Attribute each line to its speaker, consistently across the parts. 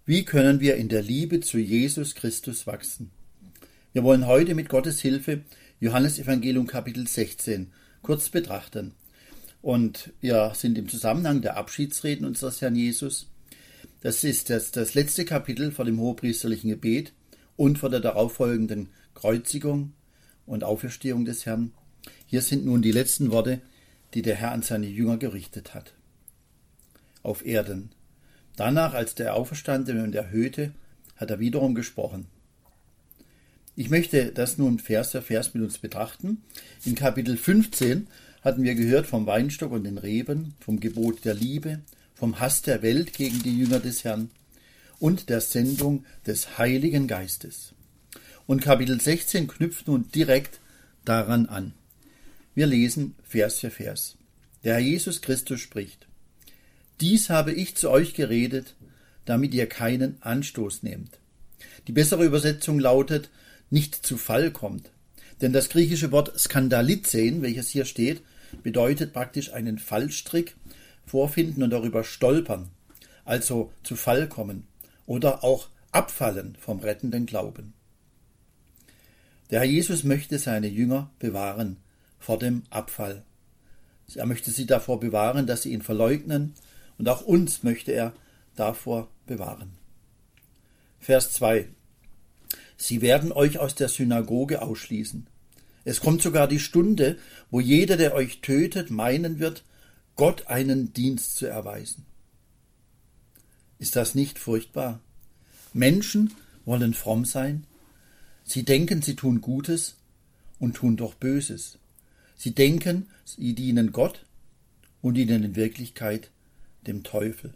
Speaker 1: Wie können wir in der Liebe zu Jesus Christus wachsen? Wir wollen heute mit Gottes Hilfe Johannesevangelium Kapitel 16 kurz betrachten. Und wir sind im Zusammenhang der Abschiedsreden unseres Herrn Jesus. Das ist das letzte Kapitel vor dem hohepriesterlichen Gebet und vor der darauffolgenden Kreuzigung und Auferstehung des Herrn. Hier sind nun die letzten Worte, die der Herr an seine Jünger gerichtet hat. Auf Erden. Danach, als der Auferstandene und Erhöhte, hat er wiederum gesprochen. Ich möchte das nun Vers für Vers mit uns betrachten. In Kapitel 15 hatten wir gehört vom Weinstock und den Reben, vom Gebot der Liebe, vom Hass der Welt gegen die Jünger des Herrn und der Sendung des Heiligen Geistes. Und Kapitel 16 knüpft nun direkt daran an. Wir lesen Vers für Vers. Der Herr Jesus Christus spricht: Dies habe ich zu euch geredet, damit ihr keinen Anstoß nehmt. Die bessere Übersetzung lautet, nicht zu Fall kommt. Denn das griechische Wort skandalizein, welches hier steht, bedeutet praktisch einen Fallstrick vorfinden und darüber stolpern, also zu Fall kommen oder auch abfallen vom rettenden Glauben. Der Herr Jesus möchte seine Jünger bewahren vor dem Abfall. Er möchte sie davor bewahren, dass sie ihn verleugnen, und auch uns möchte er davor bewahren. Vers 2. Sie werden euch aus der Synagoge ausschließen. Es kommt sogar die Stunde, wo jeder, der euch tötet, meinen wird, Gott einen Dienst zu erweisen. Ist das nicht furchtbar? Menschen wollen fromm sein. Sie denken, sie tun Gutes und tun doch Böses. Sie denken, sie dienen Gott und dienen in Wirklichkeit dem Teufel.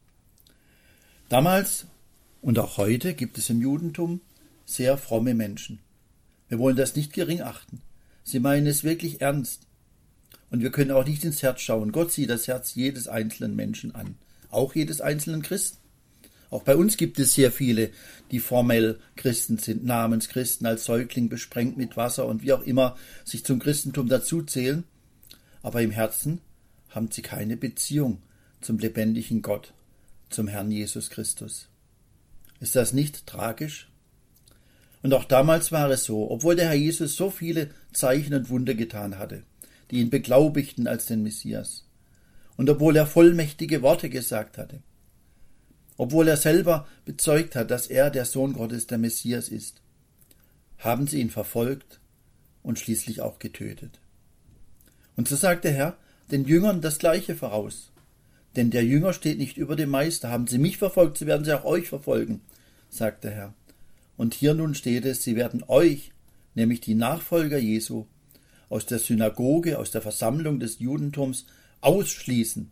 Speaker 1: Damals und auch heute gibt es im Judentum sehr fromme Menschen. Wir wollen das nicht gering achten. Sie meinen es wirklich ernst. Und wir können auch nicht ins Herz schauen. Gott sieht das Herz jedes einzelnen Menschen an. Auch jedes einzelnen Christen. Auch bei uns gibt es sehr viele, die formell Christen sind, Namenschristen, als Säugling besprengt mit Wasser und wie auch immer sich zum Christentum dazuzählen. Aber im Herzen haben sie keine Beziehung zum lebendigen Gott, zum Herrn Jesus Christus. Ist das nicht tragisch? Und auch damals war es so, obwohl der Herr Jesus so viele Zeichen und Wunder getan hatte, die ihn beglaubigten als den Messias, und obwohl er vollmächtige Worte gesagt hatte, obwohl er selber bezeugt hat, dass er der Sohn Gottes, der Messias ist, haben sie ihn verfolgt und schließlich auch getötet. Und so sagt der Herr den Jüngern das Gleiche voraus. Denn der Jünger steht nicht über dem Meister. Haben sie mich verfolgt, so werden sie auch euch verfolgen, sagt der Herr. Und hier nun steht es, sie werden euch, nämlich die Nachfolger Jesu, aus der Synagoge, aus der Versammlung des Judentums ausschließen.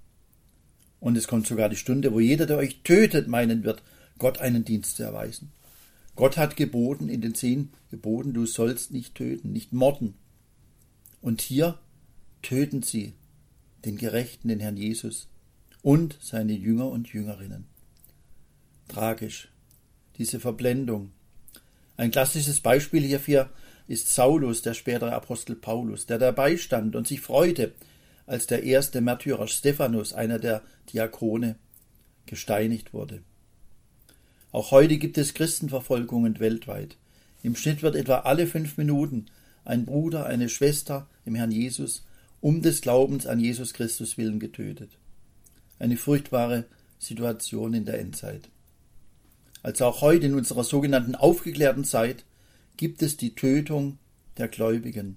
Speaker 1: Und es kommt sogar die Stunde, wo jeder, der euch tötet, meinen wird, Gott einen Dienst zu erweisen. Gott hat geboten, in den 10 Geboten, du sollst nicht töten, nicht morden. Und hier töten sie den Gerechten, den Herrn Jesus und seine Jünger und Jüngerinnen. Tragisch, diese Verblendung. Ein klassisches Beispiel hierfür ist Saulus, der spätere Apostel Paulus, der dabei stand und sich freute, als der erste Märtyrer Stephanus, einer der Diakone, gesteinigt wurde. Auch heute gibt es Christenverfolgungen weltweit. Im Schnitt wird etwa alle 5 Minuten ein Bruder, eine Schwester im Herrn Jesus um des Glaubens an Jesus Christus willen getötet. Eine furchtbare Situation in der Endzeit. Also auch heute in unserer sogenannten aufgeklärten Zeit gibt es die Tötung der Gläubigen.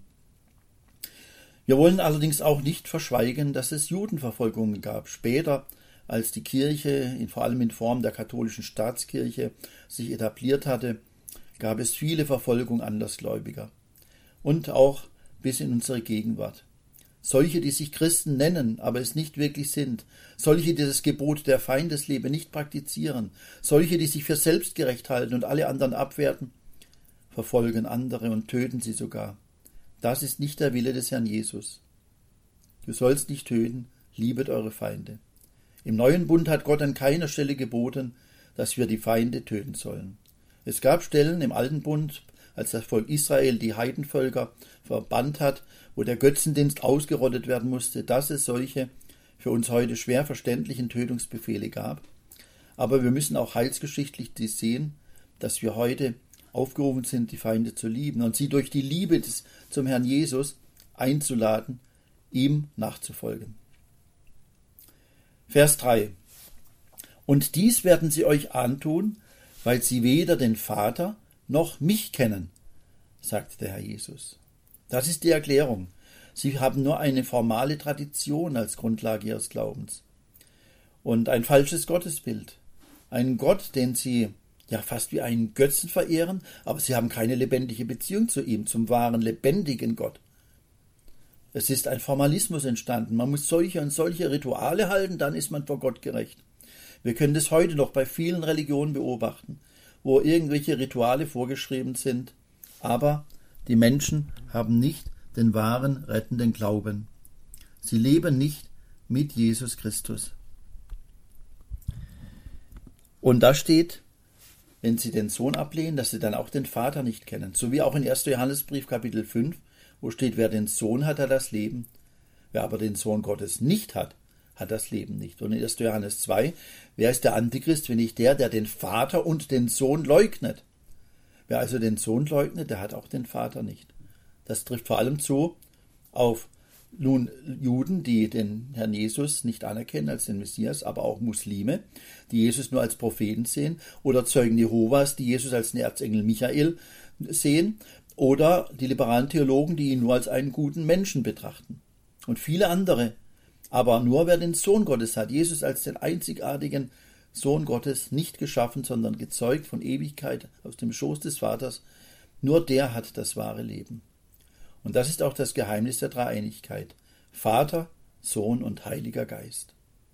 Speaker 1: Wir wollen allerdings auch nicht verschweigen, dass es Judenverfolgungen gab. Später, als die Kirche, vor allem in Form der katholischen Staatskirche, sich etabliert hatte, gab es viele Verfolgungen Andersgläubiger. Und auch bis in unsere Gegenwart. Solche, die sich Christen nennen, aber es nicht wirklich sind. Solche, die das Gebot der Feindesliebe nicht praktizieren. Solche, die sich für selbstgerecht halten und alle anderen abwerten, verfolgen andere und töten sie sogar. Das ist nicht der Wille des Herrn Jesus. Du sollst nicht töten, liebet eure Feinde. Im neuen Bund hat Gott an keiner Stelle geboten, dass wir die Feinde töten sollen. Es gab Stellen im alten Bund, als das Volk Israel die Heidenvölker verbannt hat, wo der Götzendienst ausgerottet werden musste, dass es solche für uns heute schwer verständlichen Tötungsbefehle gab. Aber wir müssen auch heilsgeschichtlich sehen, dass wir heute aufgerufen sind, die Feinde zu lieben und sie durch die Liebe zum Herrn Jesus einzuladen, ihm nachzufolgen. Vers 3. Und dies werden sie euch antun, weil sie weder den Vater noch mich kennen, sagt der Herr Jesus. Das ist die Erklärung. Sie haben nur eine formale Tradition als Grundlage ihres Glaubens und ein falsches Gottesbild. Einen Gott, den sie ja fast wie einen Götzen verehren, aber sie haben keine lebendige Beziehung zu ihm, zum wahren, lebendigen Gott. Es ist ein Formalismus entstanden. Man muss solche und solche Rituale halten, dann ist man vor Gott gerecht. Wir können das heute noch bei vielen Religionen beobachten, wo irgendwelche Rituale vorgeschrieben sind, aber die Menschen haben nicht den wahren, rettenden Glauben. Sie leben nicht mit Jesus Christus. Und da steht, wenn sie den Sohn ablehnen, dass sie dann auch den Vater nicht kennen. So wie auch in 1. Johannesbrief Kapitel 5, wo steht, wer den Sohn hat, hat das Leben. Wer aber den Sohn Gottes nicht hat, hat das Leben nicht. Und in 1. Johannes 2, wer ist der Antichrist, wenn nicht der den Vater und den Sohn leugnet? Wer also den Sohn leugnet, der hat auch den Vater nicht. Das trifft vor allem zu auf nun Juden, die den Herrn Jesus nicht anerkennen als den Messias, aber auch Muslime, die Jesus nur als Propheten sehen, oder Zeugen Jehovas, die Jesus als den Erzengel Michael sehen, oder die liberalen Theologen, die ihn nur als einen guten Menschen betrachten. Und viele andere. Aber nur wer den Sohn Gottes hat, Jesus als den einzigartigen Sohn Gottes, nicht geschaffen, sondern gezeugt von Ewigkeit aus dem Schoß des Vaters, nur der hat das wahre Leben. Und das ist auch das Geheimnis der Dreieinigkeit. Vater, Sohn und Heiliger Geist.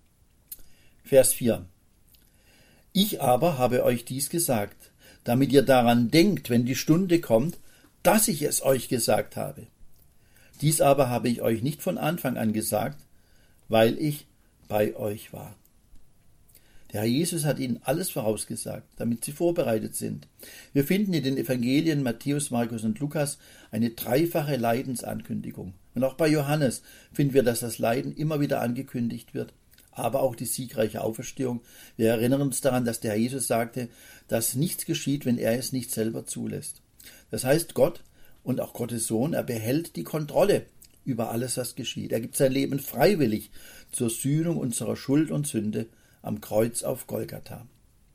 Speaker 1: Vers 4. Ich aber habe euch dies gesagt, damit ihr daran denkt, wenn die Stunde kommt, dass ich es euch gesagt habe. Dies aber habe ich euch nicht von Anfang an gesagt, weil ich bei euch war. Der Herr Jesus hat ihnen alles vorausgesagt, damit sie vorbereitet sind. Wir finden in den Evangelien Matthäus, Markus und Lukas eine dreifache Leidensankündigung. Und auch bei Johannes finden wir, dass das Leiden immer wieder angekündigt wird, aber auch die siegreiche Auferstehung. Wir erinnern uns daran, dass der Herr Jesus sagte, dass nichts geschieht, wenn er es nicht selber zulässt. Das heißt, Gott und auch Gottes Sohn, er behält die Kontrolle über alles, was geschieht. Er gibt sein Leben freiwillig zur Sühnung unserer Schuld und Sünde am Kreuz auf Golgatha.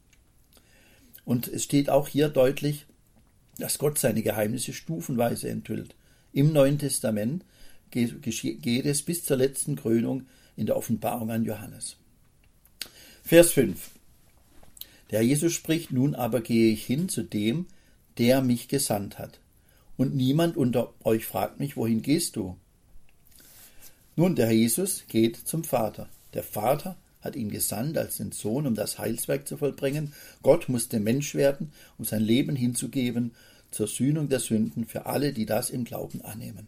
Speaker 1: Und es steht auch hier deutlich, dass Gott seine Geheimnisse stufenweise enthüllt. Im Neuen Testament geht es bis zur letzten Krönung in der Offenbarung an Johannes. Vers 5. Der Herr Jesus spricht, nun aber gehe ich hin zu dem, der mich gesandt hat. Und niemand unter euch fragt mich, wohin gehst du? Nun, der Herr Jesus geht zum Vater. Der Vater hat ihn gesandt als den Sohn, um das Heilswerk zu vollbringen. Gott musste Mensch werden, um sein Leben hinzugeben zur Sühnung der Sünden für alle, die das im Glauben annehmen.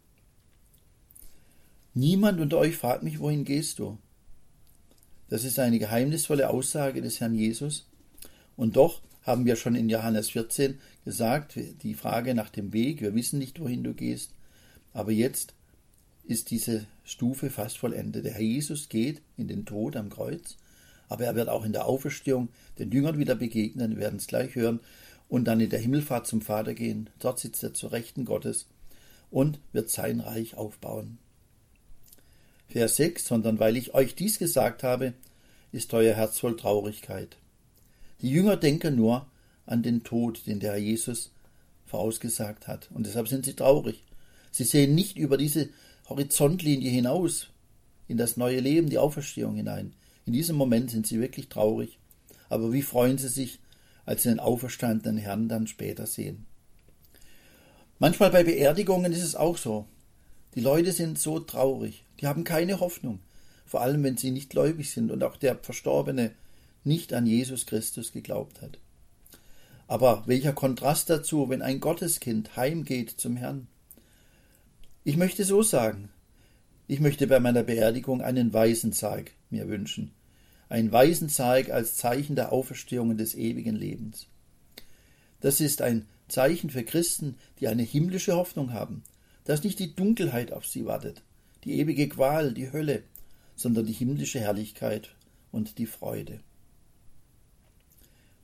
Speaker 1: Niemand unter euch fragt mich, wohin gehst du? Das ist eine geheimnisvolle Aussage des Herrn Jesus. Und doch haben wir schon in Johannes 14 gesagt, die Frage nach dem Weg, wir wissen nicht, wohin du gehst. Aber jetzt ist diese Stufe fast vollendet. Der Herr Jesus geht in den Tod am Kreuz, aber er wird auch in der Auferstehung den Jüngern wieder begegnen, wir werden es gleich hören, und dann in der Himmelfahrt zum Vater gehen. Dort sitzt er zur Rechten Gottes und wird sein Reich aufbauen. Vers 6, sondern weil ich euch dies gesagt habe, ist euer Herz voll Traurigkeit. Die Jünger denken nur an den Tod, den der Herr Jesus vorausgesagt hat, und deshalb sind sie traurig. Sie sehen nicht über diese Horizontlinie hinaus in das neue Leben, die Auferstehung hinein. In diesem Moment sind sie wirklich traurig. Aber wie freuen sie sich, als sie den auferstandenen Herrn dann später sehen. Manchmal bei Beerdigungen ist es auch so. Die Leute sind so traurig. Die haben keine Hoffnung. Vor allem, wenn sie nicht gläubig sind und auch der Verstorbene nicht an Jesus Christus geglaubt hat. Aber welcher Kontrast dazu, wenn ein Gotteskind heimgeht zum Herrn. Ich möchte so sagen, ich möchte bei meiner Beerdigung einen Waisensarg mir wünschen. Ein Waisensarg als Zeichen der Auferstehung und des ewigen Lebens. Das ist ein Zeichen für Christen, die eine himmlische Hoffnung haben, dass nicht die Dunkelheit auf sie wartet, die ewige Qual, die Hölle, sondern die himmlische Herrlichkeit und die Freude.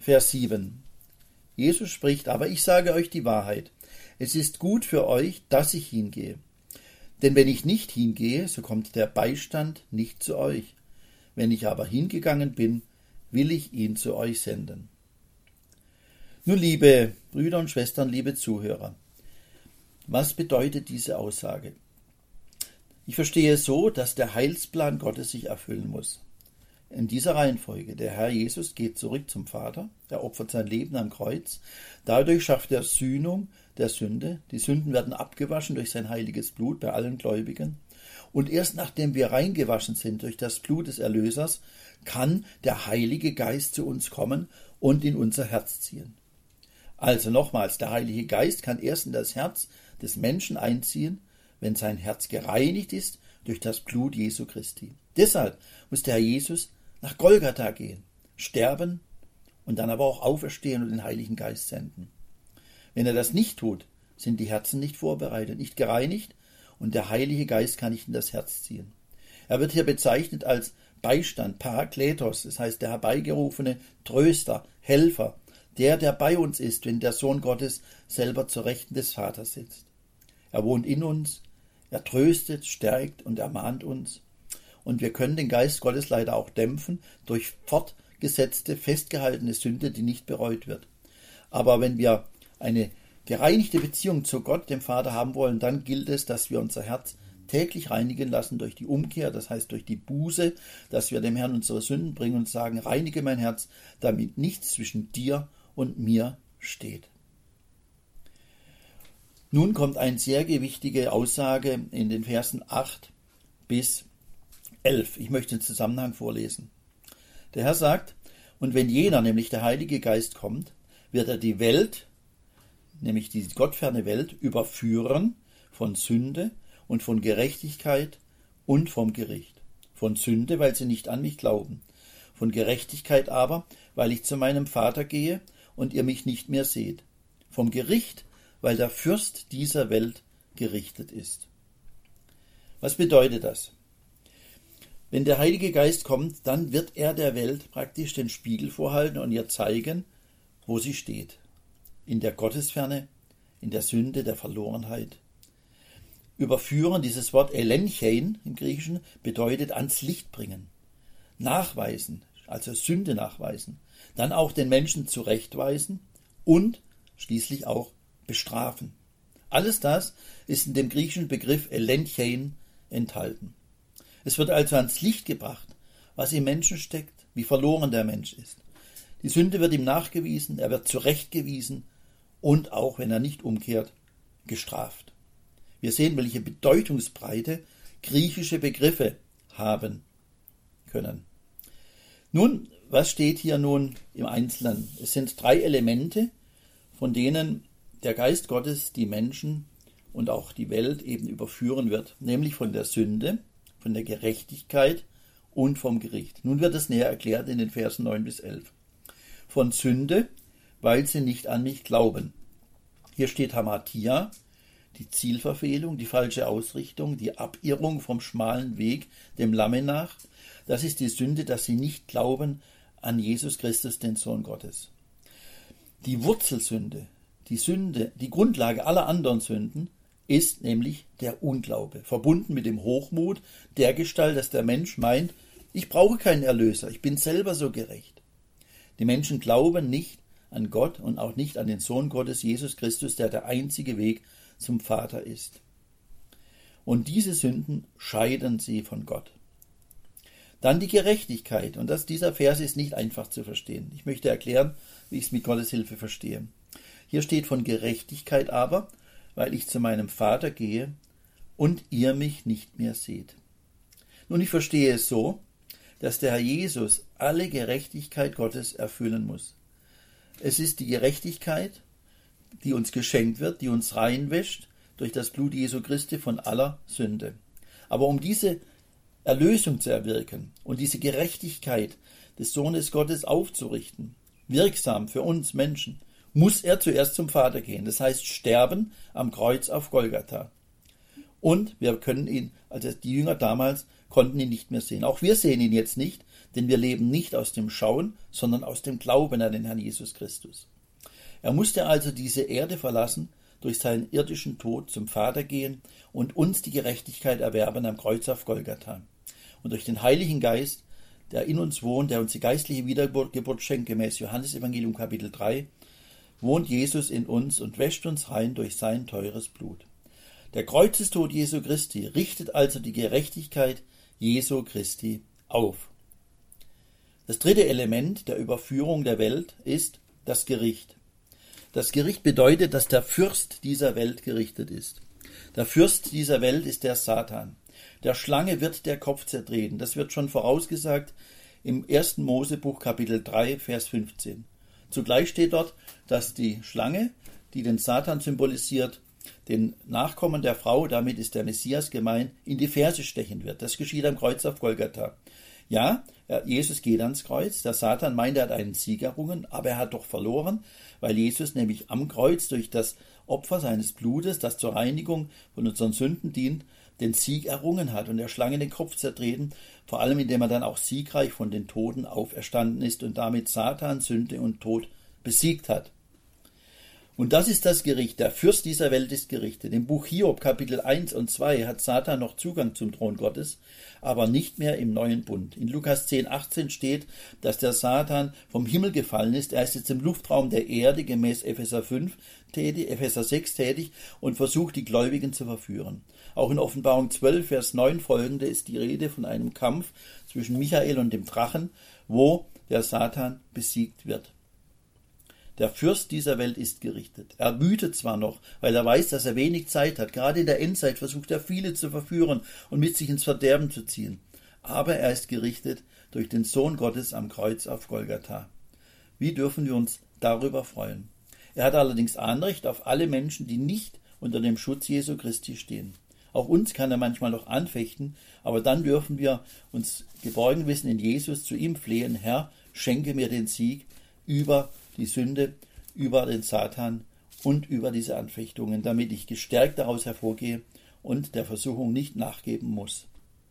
Speaker 1: Vers 7. Jesus spricht, aber ich sage euch die Wahrheit. Es ist gut für euch, dass ich hingehe. Denn wenn ich nicht hingehe, so kommt der Beistand nicht zu euch. Wenn ich aber hingegangen bin, will ich ihn zu euch senden. Nun, liebe Brüder und Schwestern, liebe Zuhörer, was bedeutet diese Aussage? Ich verstehe es so, dass der Heilsplan Gottes sich erfüllen muss. In dieser Reihenfolge. Der Herr Jesus geht zurück zum Vater, er opfert sein Leben am Kreuz. Dadurch schafft er Sühnung der Sünde. Die Sünden werden abgewaschen durch sein heiliges Blut bei allen Gläubigen. Und erst nachdem wir reingewaschen sind durch das Blut des Erlösers, kann der Heilige Geist zu uns kommen und in unser Herz ziehen. Also nochmals, der Heilige Geist kann erst in das Herz des Menschen einziehen, wenn sein Herz gereinigt ist durch das Blut Jesu Christi. Deshalb muss der Herr Jesus nach Golgatha gehen, sterben und dann aber auch auferstehen und den Heiligen Geist senden. Wenn er das nicht tut, sind die Herzen nicht vorbereitet, nicht gereinigt und der Heilige Geist kann nicht in das Herz ziehen. Er wird hier bezeichnet als Beistand, Parakletos, das heißt der herbeigerufene Tröster, Helfer, der bei uns ist, wenn der Sohn Gottes selber zur Rechten des Vaters sitzt. Er wohnt in uns, er tröstet, stärkt und ermahnt uns. Und wir können den Geist Gottes leider auch dämpfen durch fortgesetzte, festgehaltene Sünde, die nicht bereut wird. Aber wenn wir eine gereinigte Beziehung zu Gott, dem Vater, haben wollen, dann gilt es, dass wir unser Herz täglich reinigen lassen durch die Umkehr, das heißt durch die Buße, dass wir dem Herrn unsere Sünden bringen und sagen, reinige mein Herz, damit nichts zwischen dir und mir steht. Nun kommt eine sehr gewichtige Aussage in den Versen 8 bis 11. Ich möchte den Zusammenhang vorlesen. Der Herr sagt, und wenn jener, nämlich der Heilige Geist, kommt, wird er die Welt, nämlich die gottferne Welt, überführen von Sünde und von Gerechtigkeit und vom Gericht. Von Sünde, weil sie nicht an mich glauben. Von Gerechtigkeit aber, weil ich zu meinem Vater gehe und ihr mich nicht mehr seht. Vom Gericht, weil der Fürst dieser Welt gerichtet ist. Was bedeutet das? Wenn der Heilige Geist kommt, dann wird er der Welt praktisch den Spiegel vorhalten und ihr zeigen, wo sie steht. In der Gottesferne, in der Sünde, der Verlorenheit. Überführen, dieses Wort elenchein im Griechischen, bedeutet ans Licht bringen. Nachweisen, also Sünde nachweisen. Dann auch den Menschen zurechtweisen und schließlich auch bestrafen. Alles das ist in dem griechischen Begriff elenchein enthalten. Es wird also ans Licht gebracht, was im Menschen steckt, wie verloren der Mensch ist. Die Sünde wird ihm nachgewiesen, er wird zurechtgewiesen und auch, wenn er nicht umkehrt, gestraft. Wir sehen, welche Bedeutungsbreite griechische Begriffe haben können. Nun, was steht hier nun im Einzelnen? Es sind 3 Elemente, von denen der Geist Gottes die Menschen und auch die Welt eben überführen wird, nämlich von der Sünde, von der Gerechtigkeit und vom Gericht. Nun wird es näher erklärt in den Versen 9 bis 11. Von Sünde, weil sie nicht an mich glauben. Hier steht Hamatia, die Zielverfehlung, die falsche Ausrichtung, die Abirrung vom schmalen Weg, dem Lamme nach. Das ist die Sünde, dass sie nicht glauben an Jesus Christus, den Sohn Gottes. Die Wurzelsünde, die Sünde, die Grundlage aller anderen Sünden, ist nämlich der Unglaube, verbunden mit dem Hochmut dergestalt, dass der Mensch meint, ich brauche keinen Erlöser, ich bin selber so gerecht. Die Menschen glauben nicht an Gott und auch nicht an den Sohn Gottes, Jesus Christus, der der einzige Weg zum Vater ist. Und diese Sünden scheiden sie von Gott. Dann die Gerechtigkeit, und dieser Vers ist nicht einfach zu verstehen. Ich möchte erklären, wie ich es mit Gottes Hilfe verstehe. Hier steht von Gerechtigkeit aber, weil ich zu meinem Vater gehe und ihr mich nicht mehr seht. Nun, ich verstehe es so, dass der Herr Jesus alle Gerechtigkeit Gottes erfüllen muss. Es ist die Gerechtigkeit, die uns geschenkt wird, die uns reinwäscht durch das Blut Jesu Christi von aller Sünde. Aber um diese Erlösung zu erwirken und diese Gerechtigkeit des Sohnes Gottes aufzurichten, wirksam für uns Menschen, muss er zuerst zum Vater gehen, das heißt sterben am Kreuz auf Golgatha. Und wir können ihn, also die Jünger damals, konnten ihn nicht mehr sehen. Auch wir sehen ihn jetzt nicht, denn wir leben nicht aus dem Schauen, sondern aus dem Glauben an den Herrn Jesus Christus. Er musste also diese Erde verlassen, durch seinen irdischen Tod zum Vater gehen und uns die Gerechtigkeit erwerben am Kreuz auf Golgatha. Und durch den Heiligen Geist, der in uns wohnt, der uns die geistliche Wiedergeburt schenkt, gemäß Johannes Evangelium Kapitel 3, wohnt Jesus in uns und wäscht uns rein durch sein teures Blut. Der Kreuzestod Jesu Christi richtet also die Gerechtigkeit Jesu Christi auf. Das dritte Element der Überführung der Welt ist das Gericht. Das Gericht bedeutet, dass der Fürst dieser Welt gerichtet ist. Der Fürst dieser Welt ist der Satan. Der Schlange wird der Kopf zertreten. Das wird schon vorausgesagt im 1. Mosebuch Kapitel 3, Vers 15. Zugleich steht dort, dass die Schlange, die den Satan symbolisiert, den Nachkommen der Frau, damit ist der Messias gemeint, in die Ferse stechen wird. Das geschieht am Kreuz auf Golgatha. Ja, Jesus geht ans Kreuz. Der Satan meint, er hat einen Sieg errungen, aber er hat doch verloren, weil Jesus nämlich am Kreuz durch das Opfer seines Blutes, das zur Reinigung von unseren Sünden dient, den Sieg errungen hat und der Schlange den Kopf zertreten, vor allem indem er dann auch siegreich von den Toten auferstanden ist und damit Satan, Sünde und Tod besiegt hat. Und das ist das Gericht. Der Fürst dieser Welt ist gerichtet. Im Buch Hiob, Kapitel 1 und 2, hat Satan noch Zugang zum Thron Gottes, aber nicht mehr im neuen Bund. In Lukas 10, 18 steht, dass der Satan vom Himmel gefallen ist. Er ist jetzt im Luftraum der Erde gemäß Epheser 6 tätig und versucht, die Gläubigen zu verführen. Auch in Offenbarung 12, Vers 9 folgende ist die Rede von einem Kampf zwischen Michael und dem Drachen, wo der Satan besiegt wird. Der Fürst dieser Welt ist gerichtet. Er wütet zwar noch, weil er weiß, dass er wenig Zeit hat. Gerade in der Endzeit versucht er, viele zu verführen und mit sich ins Verderben zu ziehen. Aber er ist gerichtet durch den Sohn Gottes am Kreuz auf Golgatha. Wie dürfen wir uns darüber freuen? Er hat allerdings Anrecht auf alle Menschen, die nicht unter dem Schutz Jesu Christi stehen. Auch uns kann er manchmal noch anfechten, aber dann dürfen wir uns geborgen wissen in Jesus, zu ihm flehen: Herr, schenke mir den Sieg über die Sünde, über den Satan und über diese Anfechtungen, damit ich gestärkt daraus hervorgehe und der Versuchung nicht nachgeben muss.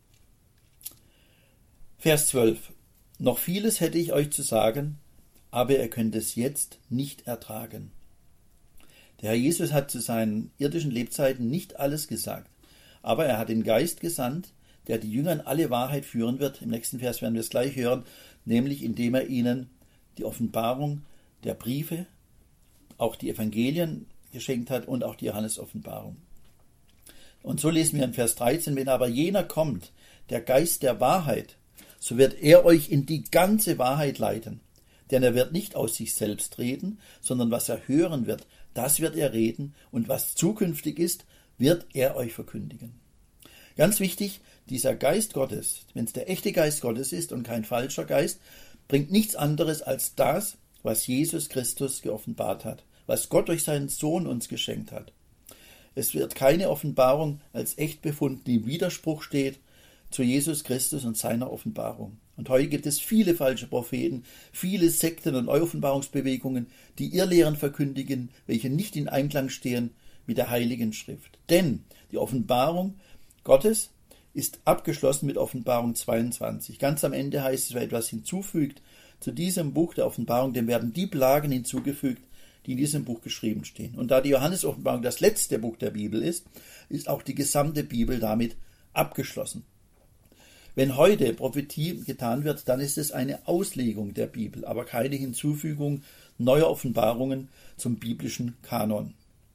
Speaker 1: Vers 12. Noch vieles hätte ich euch zu sagen, aber ihr könnt es jetzt nicht ertragen. Der Herr Jesus hat zu seinen irdischen Lebzeiten nicht alles gesagt, aber er hat den Geist gesandt, der die Jünger in alle Wahrheit führen wird. Im nächsten Vers werden wir es gleich hören, nämlich indem er ihnen die Offenbarung der Briefe, auch die Evangelien geschenkt hat und auch die Johannes-Offenbarung. Und so lesen wir in Vers 13, wenn aber jener kommt, der Geist der Wahrheit, so wird er euch in die ganze Wahrheit leiten. Denn er wird nicht aus sich selbst reden, sondern was er hören wird, das wird er reden, und was zukünftig ist, wird er euch verkündigen. Ganz wichtig, dieser Geist Gottes, wenn es der echte Geist Gottes ist und kein falscher Geist, bringt nichts anderes als das, was Jesus Christus geoffenbart hat, was Gott durch seinen Sohn uns geschenkt hat. Es wird keine Offenbarung als echt befunden, die im Widerspruch steht zu Jesus Christus und seiner Offenbarung. Und heute gibt es viele falsche Propheten, viele Sekten und Offenbarungsbewegungen, die Irrlehren verkündigen, welche nicht in Einklang stehen mit der Heiligen Schrift. Denn die Offenbarung Gottes ist abgeschlossen mit Offenbarung 22. Ganz am Ende heißt es, wer etwas hinzufügt zu diesem Buch der Offenbarung, dem werden die Plagen hinzugefügt, die in diesem Buch geschrieben stehen. Und da die Johannes-Offenbarung das letzte Buch der Bibel ist, ist auch die gesamte Bibel damit abgeschlossen. Wenn heute Prophetie getan wird, dann ist es eine Auslegung der Bibel, aber keine Hinzufügung neuer Offenbarungen zum biblischen Kanon.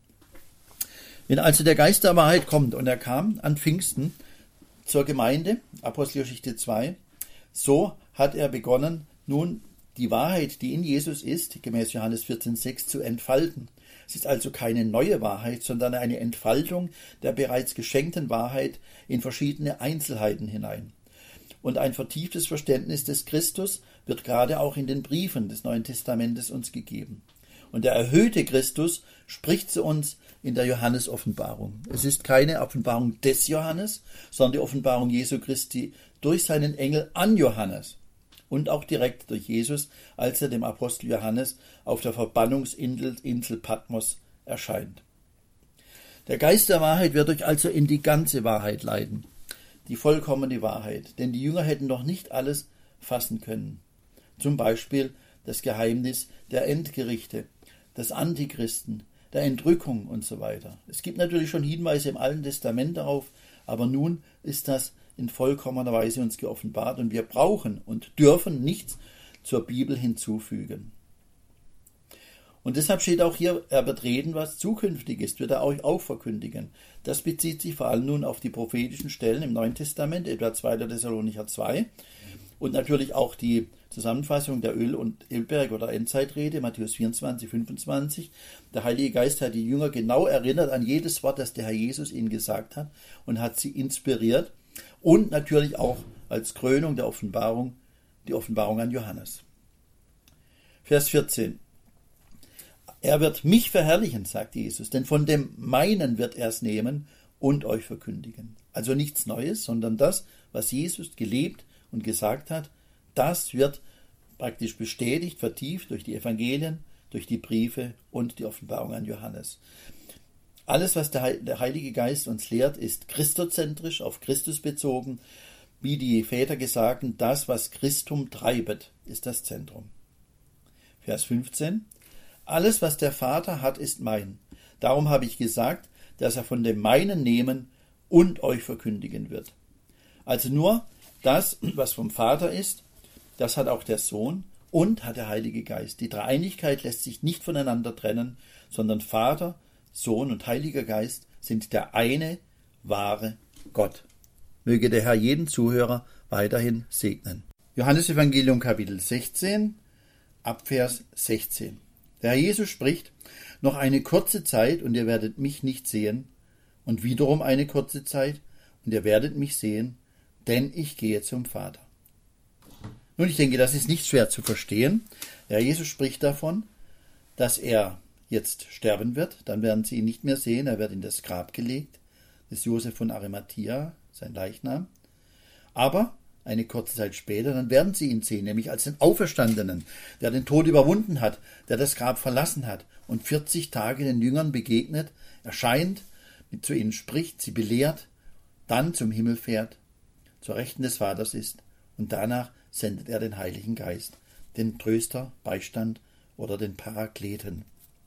Speaker 1: Wenn also der Geist der Wahrheit kommt, und er kam an Pfingsten zur Gemeinde, Apostelgeschichte 2, so hat er begonnen, nun die Wahrheit, die in Jesus ist, gemäß Johannes 14,6, zu entfalten. Es ist also keine neue Wahrheit, sondern eine Entfaltung der bereits geschenkten Wahrheit in verschiedene Einzelheiten hinein. Und ein vertieftes Verständnis des Christus wird gerade auch in den Briefen des Neuen Testamentes uns gegeben. Und der erhöhte Christus spricht zu uns in der Johannes-Offenbarung. Es ist keine Offenbarung des Johannes, sondern die Offenbarung Jesu Christi durch seinen Engel an Johannes und auch direkt durch Jesus, als er dem Apostel Johannes auf der Verbannungsinsel Patmos erscheint. Der Geist der Wahrheit wird euch also in die ganze Wahrheit leiten, die vollkommene Wahrheit, denn die Jünger hätten noch nicht alles fassen können. Zum Beispiel das Geheimnis der Endgerichte, des Antichristen, der Entrückung und so weiter. Es gibt natürlich schon Hinweise im Alten Testament darauf, aber nun ist das in vollkommener Weise uns geoffenbart und wir brauchen und dürfen nichts zur Bibel hinzufügen. Und deshalb steht auch hier, er wird reden, was zukünftig ist, wird er euch auch verkündigen. Das bezieht sich vor allem nun auf die prophetischen Stellen im Neuen Testament, etwa 2. Thessalonicher 2 und natürlich auch die Zusammenfassung der Öl- und Ölberg- oder Endzeitrede, Matthäus 24, 25. Der Heilige Geist hat die Jünger genau erinnert an jedes Wort, das der Herr Jesus ihnen gesagt hat und hat sie inspiriert. Und natürlich auch als Krönung der Offenbarung, die Offenbarung an Johannes. Vers 14. Er wird mich verherrlichen, sagt Jesus, denn von dem meinen wird er es nehmen und euch verkündigen. Also nichts Neues, sondern das, was Jesus gelebt und gesagt hat, das wird praktisch bestätigt, vertieft durch die Evangelien, durch die Briefe und die Offenbarung an Johannes. Alles, was der Heilige Geist uns lehrt, ist christozentrisch, auf Christus bezogen. Wie die Väter gesagt, das, was Christum treibet, ist das Zentrum. Vers 15. Alles, was der Vater hat, ist mein. Darum habe ich gesagt, dass er von dem meinen nehmen und euch verkündigen wird. Also nur das, was vom Vater ist, das hat auch der Sohn und hat der Heilige Geist. Die Dreieinigkeit lässt sich nicht voneinander trennen, sondern Vater, Sohn und Heiliger Geist sind der eine wahre Gott. Möge der Herr jeden Zuhörer weiterhin segnen. Johannesevangelium Kapitel 16, Abvers 16. Der Herr Jesus spricht, noch eine kurze Zeit und ihr werdet mich nicht sehen, und wiederum eine kurze Zeit und ihr werdet mich sehen, denn ich gehe zum Vater. Nun, ich denke, das ist nicht schwer zu verstehen. Der Herr Jesus spricht davon, dass er jetzt sterben wird, dann werden sie ihn nicht mehr sehen, er wird in das Grab gelegt, des Josef von Arimathea, sein Leichnam. Aber eine kurze Zeit später, dann werden sie ihn sehen, nämlich als den Auferstandenen, der den Tod überwunden hat, der das Grab verlassen hat und 40 Tage den Jüngern begegnet, erscheint, zu ihnen spricht, sie belehrt, dann zum Himmel fährt, zur Rechten des Vaters ist und danach sendet er den Heiligen Geist, den Tröster, Beistand oder den Parakleten.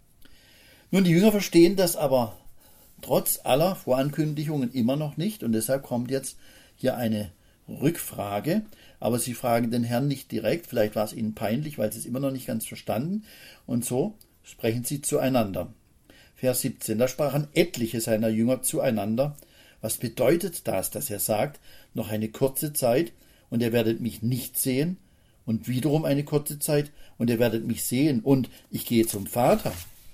Speaker 1: Nun, die Jünger verstehen das aber trotz aller Vorankündigungen immer noch nicht und deshalb kommt jetzt hier eine Rückfrage, aber sie fragen den Herrn nicht direkt, vielleicht war es ihnen peinlich, weil sie es immer noch nicht ganz verstanden und so sprechen sie zueinander. Vers 17, da sprachen etliche seiner Jünger zueinander. Was bedeutet das, dass er sagt, noch eine kurze Zeit und ihr werdet mich nicht sehen und wiederum eine kurze Zeit und ihr werdet mich sehen und ich gehe zum Vater?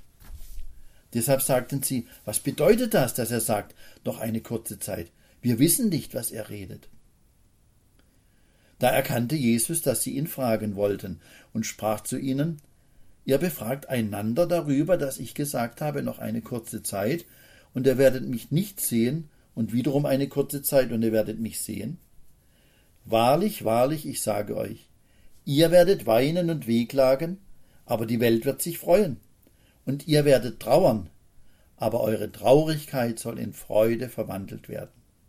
Speaker 1: Deshalb sagten sie, was bedeutet das, dass er sagt, noch eine kurze Zeit? Wir wissen nicht, was er redet. Da erkannte Jesus, dass sie ihn fragen wollten und sprach zu ihnen, ihr befragt einander darüber, dass ich gesagt habe, noch eine kurze Zeit und ihr werdet mich nicht sehen und wiederum eine kurze Zeit und ihr werdet mich sehen. Wahrlich, wahrlich, ich sage euch, ihr werdet weinen und wehklagen, aber die Welt wird sich freuen. Und ihr werdet trauern, aber eure Traurigkeit soll in Freude verwandelt werden.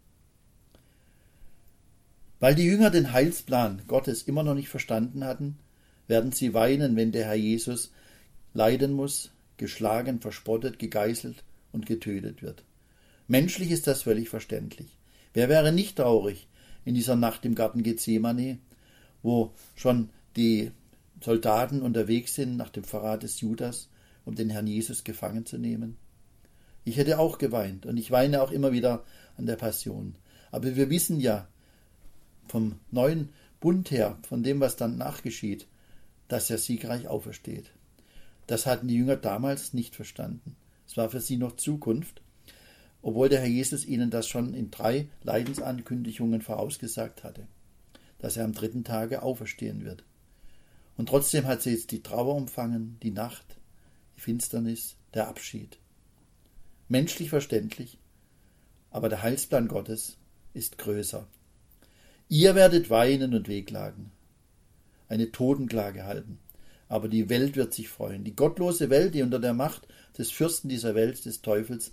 Speaker 1: Weil die Jünger den Heilsplan Gottes immer noch nicht verstanden hatten, werden sie weinen, wenn der Herr Jesus leiden muss, geschlagen, verspottet, gegeißelt und getötet wird. Menschlich ist das völlig verständlich. Wer wäre nicht traurig in dieser Nacht im Garten Gethsemane, wo schon die Soldaten unterwegs sind nach dem Verrat des Judas, um den Herrn Jesus gefangen zu nehmen? Ich hätte auch geweint und ich weine auch immer wieder an der Passion. Aber wir wissen ja vom neuen Bund her, von dem, was dann nachgeschieht, dass er siegreich aufersteht. Das hatten die Jünger damals nicht verstanden. Es war für sie noch Zukunft, obwohl der Herr Jesus ihnen das schon in 3 Leidensankündigungen vorausgesagt hatte, dass er am 3. Tage auferstehen wird. Und trotzdem hat sie jetzt die Trauer umfangen, die Nacht, die Finsternis, der Abschied. Menschlich verständlich, aber der Heilsplan Gottes ist größer. Ihr werdet weinen und wehklagen, eine Totenklage halten, aber die Welt wird sich freuen. Die gottlose Welt, die unter der Macht des Fürsten dieser Welt, des Teufels,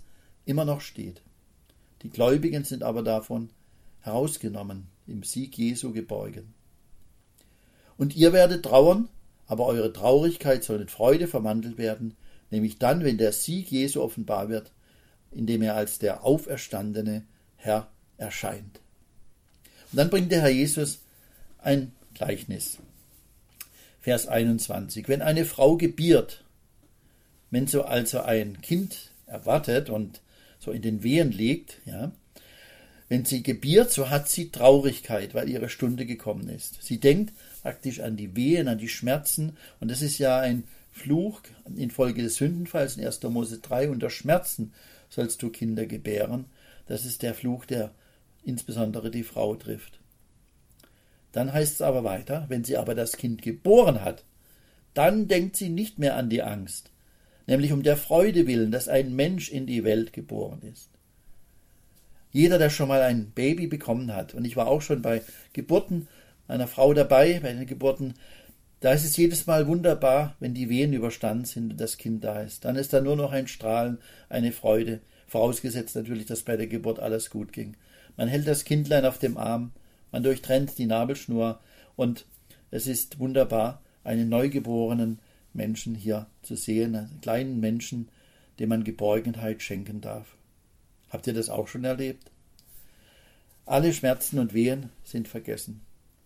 Speaker 1: immer noch steht. Die Gläubigen sind aber davon herausgenommen, im Sieg Jesu geborgen. Und ihr werdet trauern, aber eure Traurigkeit soll in Freude verwandelt werden, nämlich dann, wenn der Sieg Jesu offenbar wird, indem er als der auferstandene Herr erscheint. Und dann bringt der Herr Jesus ein Gleichnis. Vers 21. Wenn eine Frau gebiert, wenn so also ein Kind erwartet und so in den Wehen liegt, ja, wenn sie gebiert, so hat sie Traurigkeit, weil ihre Stunde gekommen ist. Sie denkt praktisch an die Wehen, an die Schmerzen, und das ist ja ein Fluch infolge des Sündenfalls in 1. Mose 3. Unter Schmerzen sollst du Kinder gebären. Das ist der Fluch, der insbesondere die Frau trifft. Dann heißt es aber weiter, wenn sie aber das Kind geboren hat, dann denkt sie nicht mehr an die Angst, nämlich um der Freude willen, dass ein Mensch in die Welt geboren ist. Jeder, der schon mal ein Baby bekommen hat, und ich war auch schon bei Geburten einer Frau dabei, bei den Geburten, da ist es jedes Mal wunderbar, wenn die Wehen überstanden sind und das Kind da ist. Dann ist da nur noch ein Strahlen, eine Freude, vorausgesetzt natürlich, dass bei der Geburt alles gut ging. Man hält das Kindlein auf dem Arm, man durchtrennt die Nabelschnur und es ist wunderbar, einen neugeborenen Menschen hier zu sehen, einen kleinen Menschen, dem man Geborgenheit schenken darf. Habt ihr das auch schon erlebt? Alle Schmerzen und Wehen sind vergessen.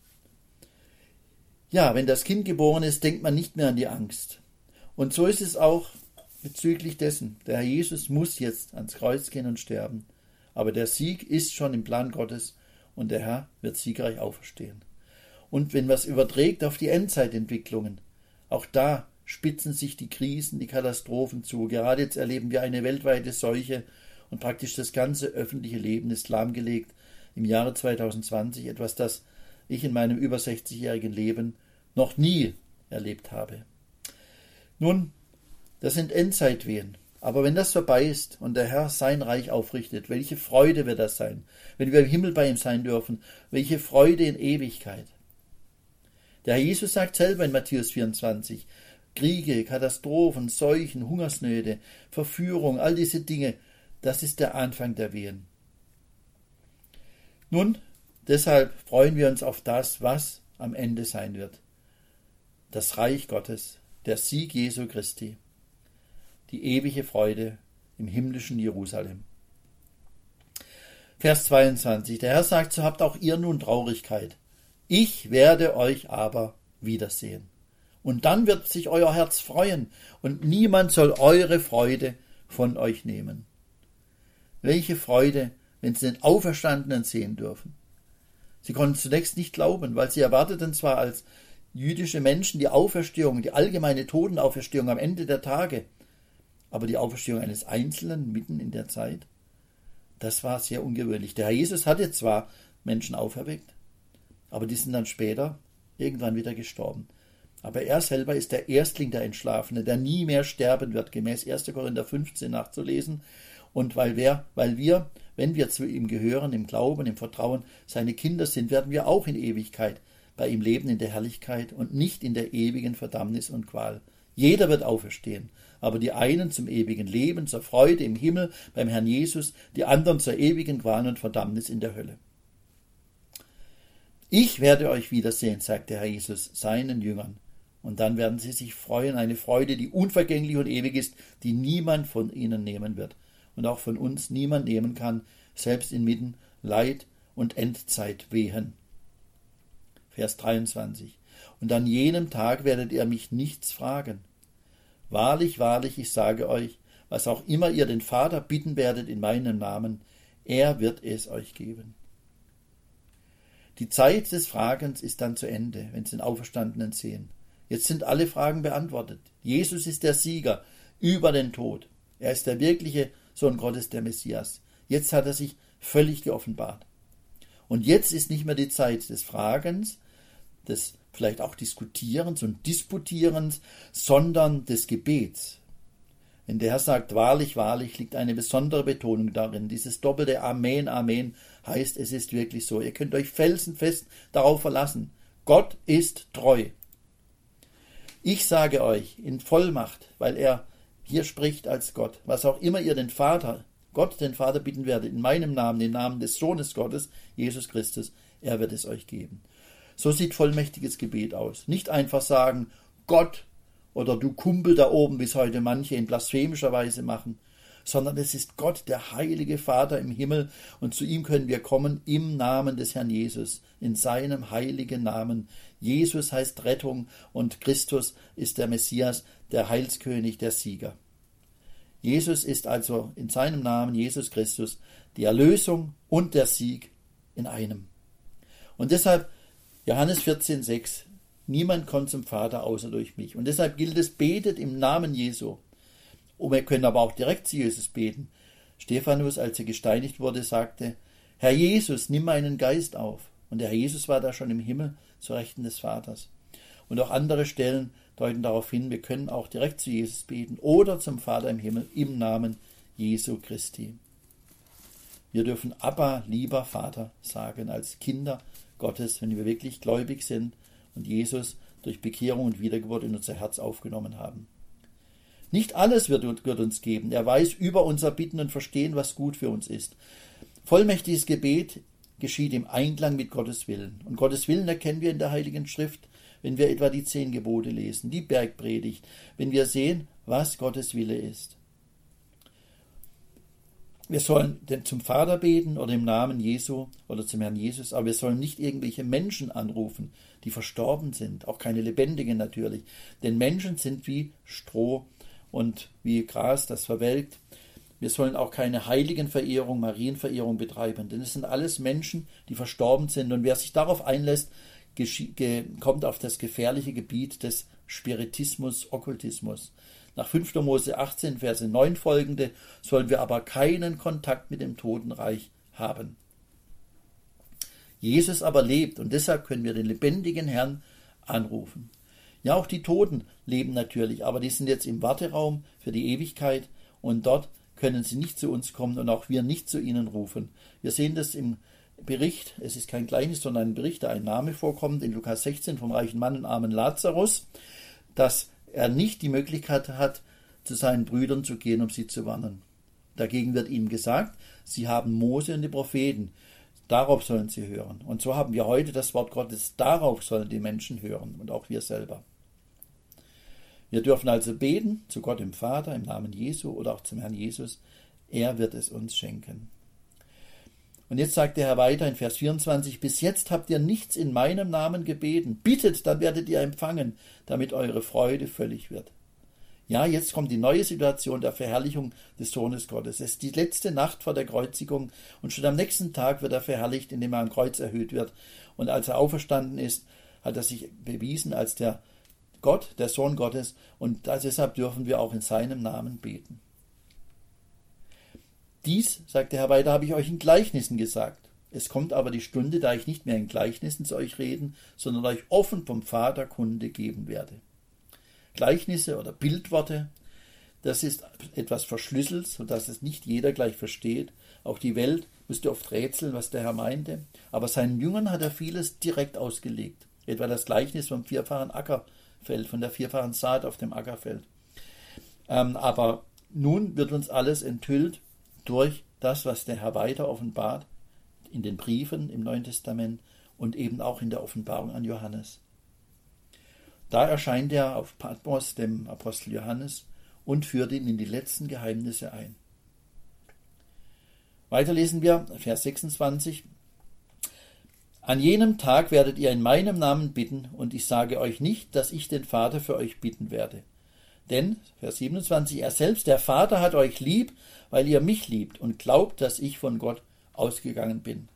Speaker 1: Ja, wenn das Kind geboren ist, denkt man nicht mehr an die Angst. Und so ist es auch bezüglich dessen. Der Herr Jesus muss jetzt ans Kreuz gehen und sterben. Aber der Sieg ist schon im Plan Gottes und der Herr wird siegreich auferstehen. Und wenn man es überträgt auf die Endzeitentwicklungen, auch da spitzen sich die Krisen, die Katastrophen zu. Gerade jetzt erleben wir eine weltweite Seuche und praktisch das ganze öffentliche Leben ist lahmgelegt im Jahre 2020, etwas, das ich in meinem über 60-jährigen Leben noch nie erlebt habe. Nun, das sind Endzeitwehen. Aber wenn das vorbei ist und der Herr sein Reich aufrichtet, welche Freude wird das sein, wenn wir im Himmel bei ihm sein dürfen, welche Freude in Ewigkeit. Der Herr Jesus sagt selber in Matthäus 24, Kriege, Katastrophen, Seuchen, Hungersnöte, Verführung, all diese Dinge, das ist der Anfang der Wehen. Nun, deshalb freuen wir uns auf das, was am Ende sein wird. Das Reich Gottes, der Sieg Jesu Christi, die ewige Freude im himmlischen Jerusalem. Vers 22. Der Herr sagt, so habt auch ihr nun Traurigkeit. Ich werde euch aber wiedersehen. Und dann wird sich euer Herz freuen und niemand soll eure Freude von euch nehmen. Welche Freude, wenn sie den Auferstandenen sehen dürfen. Sie konnten zunächst nicht glauben, weil sie erwarteten zwar als jüdische Menschen die Auferstehung, die allgemeine Totenauferstehung am Ende der Tage, aber die Auferstehung eines Einzelnen mitten in der Zeit, das war sehr ungewöhnlich. Der Herr Jesus hatte zwar Menschen auferweckt, aber die sind dann später irgendwann wieder gestorben. Aber er selber ist der Erstling, der Entschlafene, der nie mehr sterben wird, gemäß 1. Korinther 15 nachzulesen. Und weil wir, wenn wir zu ihm gehören, im Glauben, im Vertrauen, seine Kinder sind, werden wir auch in Ewigkeit bei ihm leben in der Herrlichkeit und nicht in der ewigen Verdammnis und Qual. Jeder wird auferstehen, aber die einen zum ewigen Leben, zur Freude im Himmel beim Herrn Jesus, die anderen zur ewigen Qual und Verdammnis in der Hölle. Ich werde euch wiedersehen, sagt der Herr Jesus seinen Jüngern. Und dann werden sie sich freuen, eine Freude, die unvergänglich und ewig ist, die niemand von ihnen nehmen wird und auch von uns niemand nehmen kann, selbst inmitten Leid und Endzeitwehen. Vers 23. Und an jenem Tag werdet ihr mich nichts fragen. Wahrlich, wahrlich, ich sage euch, was auch immer ihr den Vater bitten werdet in meinem Namen, er wird es euch geben. Die Zeit des Fragens ist dann zu Ende, wenn sie den Auferstandenen sehen. Jetzt sind alle Fragen beantwortet. Jesus ist der Sieger über den Tod. Er ist der wirkliche Sohn Gottes, der Messias. Jetzt hat er sich völlig geoffenbart. Und jetzt ist nicht mehr die Zeit des Fragens, des vielleicht auch Diskutierens und Disputierens, sondern des Gebets. Wenn der Herr sagt, wahrlich, wahrlich, liegt eine besondere Betonung darin. Dieses doppelte Amen, Amen heißt, es ist wirklich so. Ihr könnt euch felsenfest darauf verlassen. Gott ist treu. Ich sage euch in Vollmacht, weil er hier spricht als Gott, was auch immer ihr den Vater Gott, den Vater, bitten werdet, in meinem Namen, den Namen des Sohnes Gottes, Jesus Christus, er wird es euch geben. So sieht vollmächtiges Gebet aus. Nicht einfach sagen, Gott oder du Kumpel da oben, wie es heute manche in blasphemischer Weise machen, sondern es ist Gott, der heilige Vater im Himmel, und zu ihm können wir kommen im Namen des Herrn Jesus, in seinem heiligen Namen. Jesus heißt Rettung und Christus ist der Messias, der Heilskönig, der Sieger. Jesus ist also in seinem Namen, Jesus Christus, die Erlösung und der Sieg in einem. Und deshalb Johannes 14,6, niemand kommt zum Vater außer durch mich. Und deshalb gilt es, betet im Namen Jesu. Und wir können aber auch direkt zu Jesus beten. Stephanus, als er gesteinigt wurde, sagte, Herr Jesus, nimm meinen Geist auf. Und der Herr Jesus war da schon im Himmel zur Rechten des Vaters. Und auch andere Stellen deuten darauf hin, wir können auch direkt zu Jesus beten oder zum Vater im Himmel im Namen Jesu Christi. Wir dürfen Abba, lieber Vater, sagen als Kinder Gottes, wenn wir wirklich gläubig sind und Jesus durch Bekehrung und Wiedergeburt in unser Herz aufgenommen haben. Nicht alles wird Gott uns geben. Er weiß über unser Bitten und Verstehen, was gut für uns ist. Vollmächtiges Gebet geschieht im Einklang mit Gottes Willen. Und Gottes Willen erkennen wir in der Heiligen Schrift, wenn wir etwa die 10 Gebote lesen, die Bergpredigt, wenn wir sehen, was Gottes Wille ist. Wir sollen zum Vater beten oder im Namen Jesu oder zum Herrn Jesus, aber wir sollen nicht irgendwelche Menschen anrufen, die verstorben sind, auch keine Lebendigen natürlich. Denn Menschen sind wie Stroh und wie Gras, das verwelkt. Wir sollen auch keine Heiligenverehrung, Marienverehrung betreiben, denn es sind alles Menschen, die verstorben sind. Und wer sich darauf einlässt, kommt auf das gefährliche Gebiet des Spiritismus, Okkultismus. Nach 5. Mose 18, Verse 9 folgende, sollen wir aber keinen Kontakt mit dem Totenreich haben. Jesus aber lebt und deshalb können wir den lebendigen Herrn anrufen. Ja, auch die Toten leben natürlich, aber die sind jetzt im Warteraum für die Ewigkeit und dort können sie nicht zu uns kommen und auch wir nicht zu ihnen rufen. Wir sehen das im Bericht, es ist kein Gleichnis, sondern ein Bericht, da ein Name vorkommt, in Lukas 16 vom reichen Mann und armen Lazarus, dass er nicht die Möglichkeit hat, zu seinen Brüdern zu gehen, um sie zu warnen. Dagegen wird ihnen gesagt, sie haben Mose und die Propheten, darauf sollen sie hören. Und so haben wir heute das Wort Gottes, darauf sollen die Menschen hören und auch wir selber. Wir dürfen also beten zu Gott dem Vater im Namen Jesu oder auch zum Herrn Jesus. Er wird es uns schenken. Und jetzt sagt der Herr weiter in Vers 24, bis jetzt habt ihr nichts in meinem Namen gebeten. Bittet, dann werdet ihr empfangen, damit eure Freude völlig wird. Ja, jetzt kommt die neue Situation der Verherrlichung des Sohnes Gottes. Es ist die letzte Nacht vor der Kreuzigung und schon am nächsten Tag wird er verherrlicht, indem er am Kreuz erhöht wird. Und als er auferstanden ist, hat er sich bewiesen als der Gott, der Sohn Gottes, und deshalb dürfen wir auch in seinem Namen beten. Dies, sagt der Herr weiter, habe ich euch in Gleichnissen gesagt. Es kommt aber die Stunde, da ich nicht mehr in Gleichnissen zu euch reden, sondern euch offen vom Vater Kunde geben werde. Gleichnisse oder Bildworte, das ist etwas verschlüsselt, sodass es nicht jeder gleich versteht. Auch die Welt musste oft rätseln, was der Herr meinte. Aber seinen Jüngern hat er vieles direkt ausgelegt. Etwa das Gleichnis vom 4-fachen Ackerfeld, von der 4-fachen Saat auf dem Ackerfeld. Aber nun wird uns alles enthüllt durch das, was der Herr weiter offenbart, in den Briefen im Neuen Testament und eben auch in der Offenbarung an Johannes. Da erscheint er auf Patmos dem Apostel Johannes und führt ihn in die letzten Geheimnisse ein. Weiter lesen wir, Vers 26. An jenem Tag werdet ihr in meinem Namen bitten, und ich sage euch nicht, dass ich den Vater für euch bitten werde. Denn, Vers 27, er selbst, der Vater, hat euch lieb, weil ihr mich liebt und glaubt, dass ich von Gott ausgegangen bin.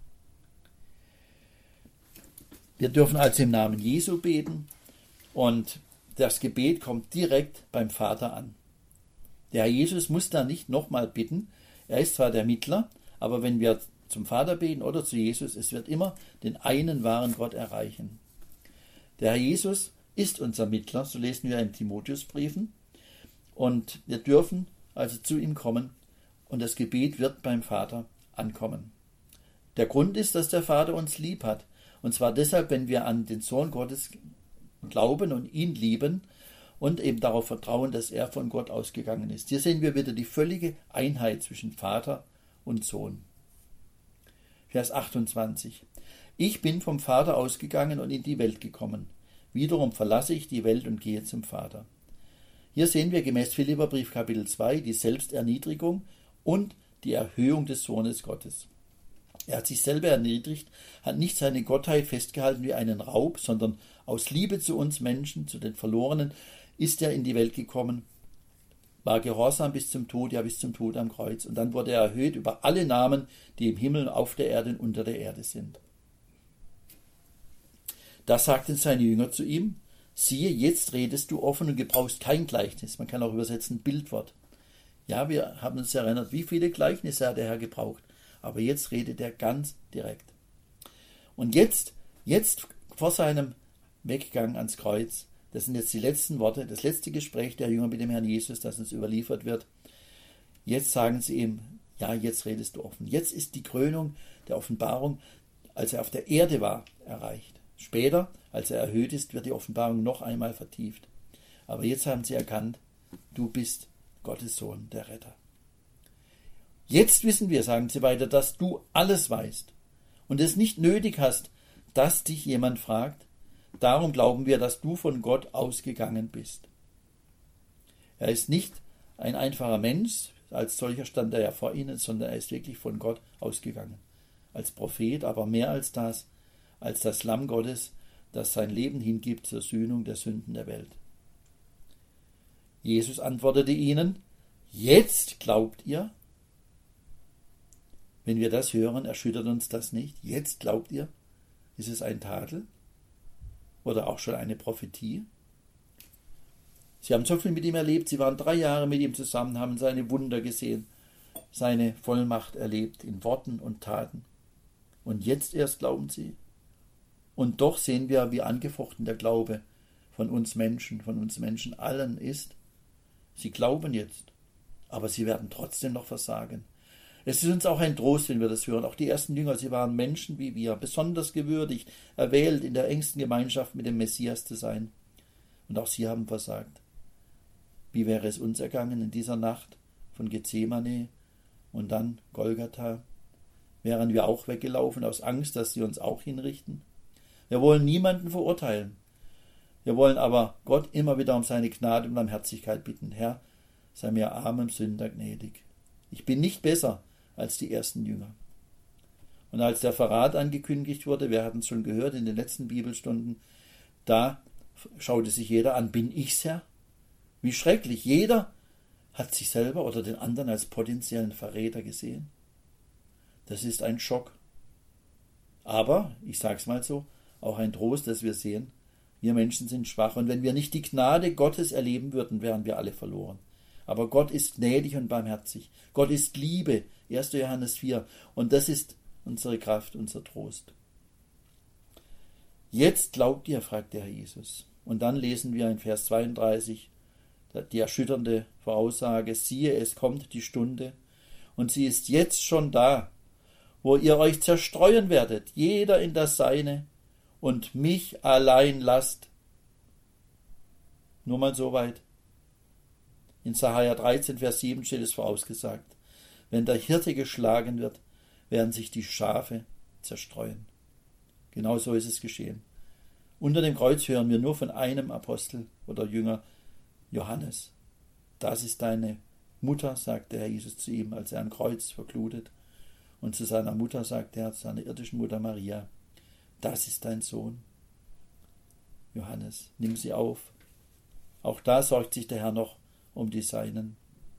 Speaker 1: Wir dürfen also im Namen Jesu beten und das Gebet kommt direkt beim Vater an. Der Herr Jesus muss da nicht nochmal bitten. Er ist zwar der Mittler, aber wenn wir zum Vater beten oder zu Jesus, es wird immer den einen wahren Gott erreichen. Der Herr Jesus ist unser Mittler, so lesen wir in Timotheusbriefen. Und wir dürfen also zu ihm kommen und das Gebet wird beim Vater ankommen. Der Grund ist, dass der Vater uns lieb hat. Und zwar deshalb, wenn wir an den Sohn Gottes glauben und ihn lieben und eben darauf vertrauen, dass er von Gott ausgegangen ist. Hier sehen wir wieder die völlige Einheit zwischen Vater und Sohn. Vers 28. Ich bin vom Vater ausgegangen und in die Welt gekommen. Wiederum verlasse ich die Welt und gehe zum Vater. Hier sehen wir gemäß Philipperbrief Kapitel 2 die Selbsterniedrigung und die Erhöhung des Sohnes Gottes. Er hat sich selber erniedrigt, hat nicht seine Gottheit festgehalten wie einen Raub, sondern aus Liebe zu uns Menschen, zu den Verlorenen, ist er in die Welt gekommen, war gehorsam bis zum Tod, ja bis zum Tod am Kreuz. Und dann wurde er erhöht über alle Namen, die im Himmel, auf der Erde und unter der Erde sind. Da sagten seine Jünger zu ihm: Siehe, jetzt redest du offen und gebrauchst kein Gleichnis. Man kann auch übersetzen Bildwort. Ja, wir haben uns erinnert, wie viele Gleichnisse hat der Herr gebraucht. Aber jetzt redet er ganz direkt. Und jetzt vor seinem Weggang ans Kreuz, das sind jetzt die letzten Worte, das letzte Gespräch der Jünger mit dem Herrn Jesus, das uns überliefert wird. Jetzt sagen sie ihm: Ja, jetzt redest du offen. Jetzt ist die Krönung der Offenbarung, als er auf der Erde war, erreicht. Später, als er erhöht ist, wird die Offenbarung noch einmal vertieft. Aber jetzt haben sie erkannt, du bist Gottes Sohn, der Retter. Jetzt wissen wir, sagen sie weiter, dass du alles weißt und es nicht nötig hast, dass dich jemand fragt. Darum glauben wir, dass du von Gott ausgegangen bist. Er ist nicht ein einfacher Mensch, als solcher stand er ja vor ihnen, sondern er ist wirklich von Gott ausgegangen. Als Prophet, aber mehr als das Lamm Gottes, das sein Leben hingibt zur Sühnung der Sünden der Welt. Jesus antwortete ihnen: Jetzt glaubt ihr? Wenn wir das hören, erschüttert uns das nicht. Jetzt glaubt ihr? Ist es ein Tadel? Oder auch schon eine Prophetie? Sie haben so viel mit ihm erlebt, sie waren 3 Jahre mit ihm zusammen, haben seine Wunder gesehen, seine Vollmacht erlebt in Worten und Taten. Und jetzt erst glauben sie. Und doch sehen wir, wie angefochten der Glaube von uns Menschen allen ist. Sie glauben jetzt, aber sie werden trotzdem noch versagen. Es ist uns auch ein Trost, wenn wir das hören. Auch die ersten Jünger, sie waren Menschen wie wir, besonders gewürdigt, erwählt, in der engsten Gemeinschaft mit dem Messias zu sein. Und auch sie haben versagt. Wie wäre es uns ergangen in dieser Nacht von Gethsemane und dann Golgatha? Wären wir auch weggelaufen aus Angst, dass sie uns auch hinrichten? Wir wollen niemanden verurteilen. Wir wollen aber Gott immer wieder um seine Gnade und Barmherzigkeit bitten. Herr, sei mir armem Sünder gnädig. Ich bin nicht besser als die ersten Jünger. Und als der Verrat angekündigt wurde, wir hatten es schon gehört in den letzten Bibelstunden, da schaute sich jeder an: Bin ich's, Herr? Wie schrecklich. Jeder hat sich selber oder den anderen als potenziellen Verräter gesehen. Das ist ein Schock. Aber, ich sag's mal so, auch ein Trost, dass wir sehen, wir Menschen sind schwach. Und wenn wir nicht die Gnade Gottes erleben würden, wären wir alle verloren. Aber Gott ist gnädig und barmherzig. Gott ist Liebe. 1. Johannes 4. Und das ist unsere Kraft, unser Trost. Jetzt glaubt ihr, fragt der Herr Jesus. Und dann lesen wir in Vers 32 die erschütternde Voraussage: Siehe, es kommt die Stunde, und sie ist jetzt schon da, wo ihr euch zerstreuen werdet, jeder in das Seine, und mich allein lasst. Nur mal so weit. In Sacharja 13, Vers 7 steht es vorausgesagt: Wenn der Hirte geschlagen wird, werden sich die Schafe zerstreuen. Genau so ist es geschehen. Unter dem Kreuz hören wir nur von einem Apostel oder Jünger, Johannes. Das ist deine Mutter, sagt der Herr Jesus zu ihm, als er am Kreuz verglutet. Und zu seiner Mutter sagt er, seiner irdischen Mutter Maria: Das ist dein Sohn. Johannes, nimm sie auf. Auch da sorgt sich der Herr noch um die Seinen.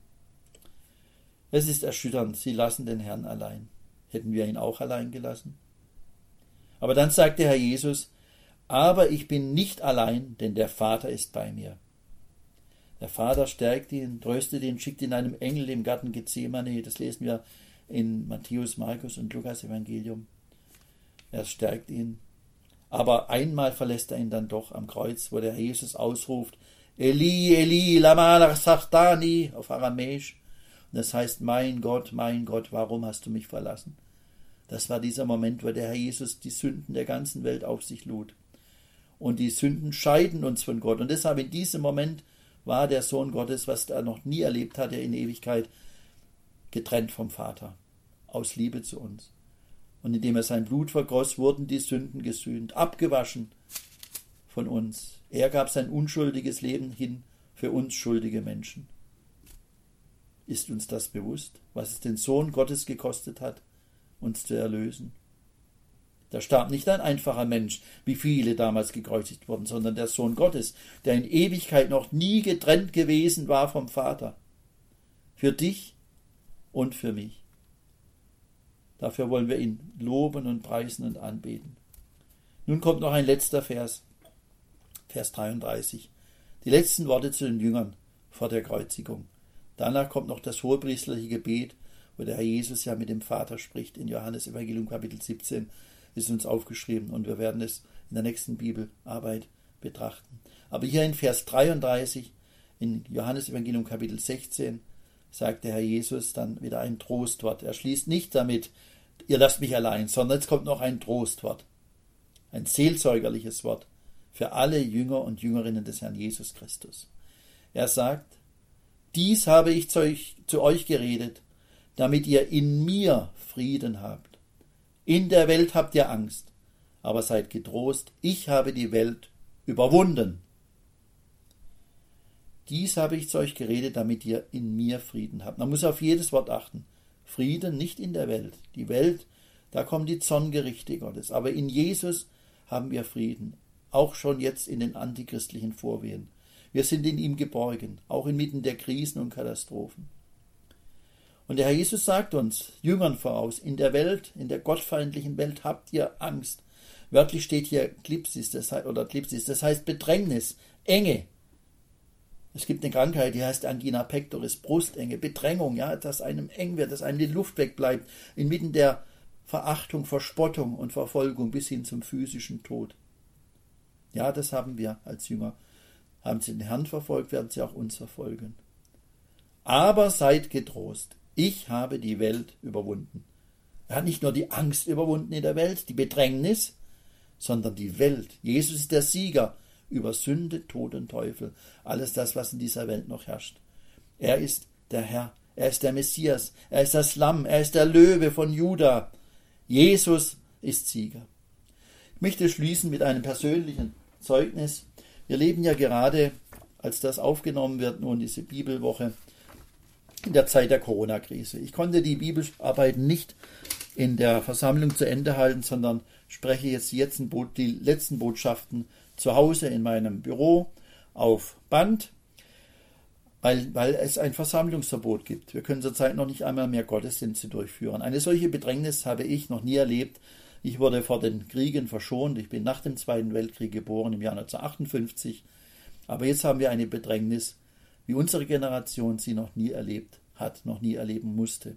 Speaker 1: Es ist erschütternd, sie lassen den Herrn allein. Hätten wir ihn auch allein gelassen? Aber dann sagt der Herr Jesus: Aber ich bin nicht allein, denn der Vater ist bei mir. Der Vater stärkt ihn, tröstet ihn, schickt ihn einem Engel im Garten Gethsemane. Das lesen wir in Matthäus, Markus und Lukas Evangelium. Er stärkt ihn. Aber einmal verlässt er ihn dann doch am Kreuz, wo der Herr Jesus ausruft: Eli, Eli, lama sabachthani, auf Aramäisch. Und das heißt: Mein Gott, warum hast du mich verlassen? Das war dieser Moment, wo der Herr Jesus die Sünden der ganzen Welt auf sich lud. Und die Sünden scheiden uns von Gott. Und deshalb in diesem Moment war der Sohn Gottes, was er noch nie erlebt hatte in Ewigkeit, getrennt vom Vater. aus Liebe zu uns. Und indem er sein Blut vergoss, wurden die Sünden gesühnt, abgewaschen von uns. Er gab sein unschuldiges Leben hin für uns schuldige Menschen. Ist uns das bewusst, was es den Sohn Gottes gekostet hat, uns zu erlösen? Da starb nicht ein einfacher Mensch, wie viele damals gekreuzigt wurden, sondern der Sohn Gottes, der in Ewigkeit noch nie getrennt gewesen war vom Vater. Für dich und für mich. Dafür wollen wir ihn loben und preisen und anbeten. Nun kommt noch ein letzter Vers, Vers 33. Die letzten Worte zu den Jüngern vor der Kreuzigung. Danach kommt noch das hohepriesterliche Gebet, wo der Herr Jesus ja mit dem Vater spricht. In Johannes Evangelium Kapitel 17 ist uns aufgeschrieben und wir werden es in der nächsten Bibelarbeit betrachten. Aber hier in Vers 33 in Johannes Evangelium Kapitel 16 sagt der Herr Jesus dann wieder ein Trostwort. Er schließt nicht damit, ihr lasst mich allein, sondern es kommt noch ein Trostwort. Ein seelsorgerliches Wort für alle Jünger und Jüngerinnen des Herrn Jesus Christus. Er sagt, dies habe ich zu euch geredet, damit ihr in mir Frieden habt. In der Welt habt ihr Angst, aber seid getrost, ich habe die Welt überwunden. Dies habe ich zu euch geredet, damit ihr in mir Frieden habt. Man muss auf jedes Wort achten. Frieden nicht in der Welt. Die Welt, da kommen die Zorngerichte Gottes. Aber in Jesus haben wir Frieden. Auch schon jetzt in den antichristlichen Vorwehen. Wir sind in ihm geborgen, auch inmitten der Krisen und Katastrophen. Und der Herr Jesus sagt uns, Jüngern voraus, in der Welt, in der gottfeindlichen Welt habt ihr Angst. Wörtlich steht hier Klipsis, das heißt Bedrängnis, Enge. Es gibt eine Krankheit, die heißt Angina pectoris, Brustenge, Bedrängung, ja, dass einem eng wird, dass einem die Luft wegbleibt, inmitten der Verachtung, Verspottung und Verfolgung bis hin zum physischen Tod. Ja, das haben wir als Jünger. Haben sie den Herrn verfolgt, werden sie auch uns verfolgen. Aber seid getrost, ich habe die Welt überwunden. Er hat nicht nur die Angst überwunden in der Welt, die Bedrängnis, sondern die Welt. Jesus ist der Sieger über Sünde, Tod und Teufel. Alles das, was in dieser Welt noch herrscht. Er ist der Herr, er ist der Messias, er ist das Lamm, er ist der Löwe von Juda. Jesus ist Sieger. Ich möchte schließen mit einem persönlichen Zeugnis. Wir leben ja gerade, als das aufgenommen wird, nun diese Bibelwoche, in der Zeit der Corona-Krise. Ich konnte die Bibelarbeiten nicht in der Versammlung zu Ende halten, sondern spreche jetzt die letzten Botschaften zu Hause in meinem Büro auf Band, weil es ein Versammlungsverbot gibt. Wir können zurzeit noch nicht einmal mehr Gottesdienste durchführen. Eine solche Bedrängnis habe ich noch nie erlebt. Ich wurde vor den Kriegen verschont. Ich bin nach dem Zweiten Weltkrieg geboren, im Jahr 1958. Aber jetzt haben wir eine Bedrängnis, wie unsere Generation sie noch nie erlebt hat, noch nie erleben musste.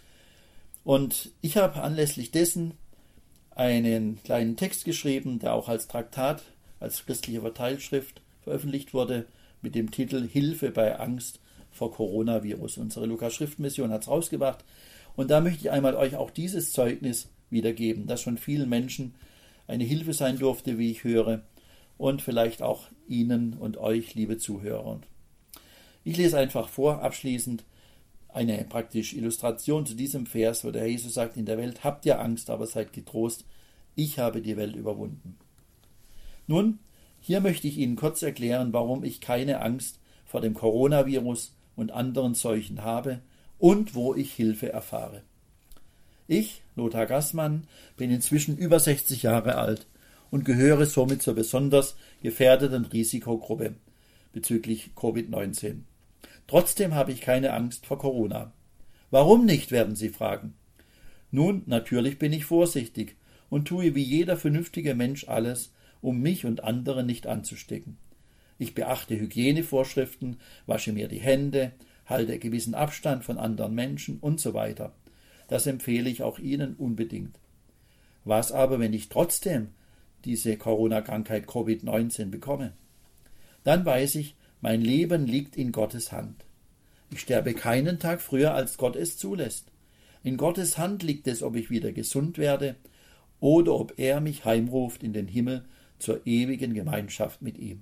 Speaker 1: Und ich habe anlässlich dessen einen kleinen Text geschrieben, der auch als Traktat, als christliche Verteilschrift veröffentlicht wurde, mit dem Titel Hilfe bei Angst vor Coronavirus. Unsere Lukas-Schriftmission hat es rausgebracht. Und da möchte ich einmal euch auch dieses Zeugnis wiedergeben, das schon vielen Menschen eine Hilfe sein durfte, wie ich höre, und vielleicht auch Ihnen und euch, liebe Zuhörer. Ich lese einfach vor, abschließend, eine praktische Illustration zu diesem Vers, wo der Herr Jesus sagt, in der Welt habt ihr Angst, aber seid getrost, ich habe die Welt überwunden. Nun, hier möchte ich Ihnen kurz erklären, warum ich keine Angst vor dem Coronavirus und anderen Seuchen habe und wo ich Hilfe erfahre. Ich, Lothar Gassmann, bin inzwischen über 60 Jahre alt und gehöre somit zur besonders gefährdeten Risikogruppe bezüglich Covid-19. Trotzdem habe ich keine Angst vor Corona. Warum nicht, werden Sie fragen. Nun, natürlich bin ich vorsichtig und tue wie jeder vernünftige Mensch alles, um mich und andere nicht anzustecken. Ich beachte Hygienevorschriften, wasche mir die Hände, halte gewissen Abstand von anderen Menschen und so weiter. Das empfehle ich auch Ihnen unbedingt. Was aber, wenn ich trotzdem diese Corona-Krankheit Covid-19 bekomme? Dann weiß ich, mein Leben liegt in Gottes Hand. Ich sterbe keinen Tag früher, als Gott es zulässt. In Gottes Hand liegt es, ob ich wieder gesund werde oder ob er mich heimruft in den Himmel zur ewigen Gemeinschaft mit ihm.